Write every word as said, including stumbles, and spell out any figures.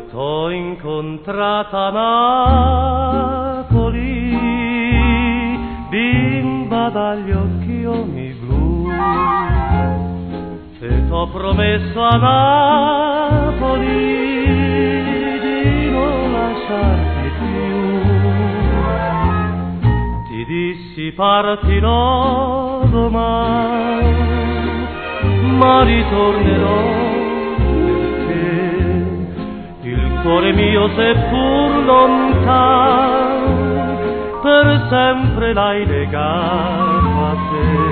t'ho incontrata a Napoli, bimba dagli occhioni blu, e t'ho promesso a Napoli di non lasciarti più. Ti dissi partirò domani, ma ritornerò perché il cuore mio, seppur lontano, per sempre l'hai legato a te.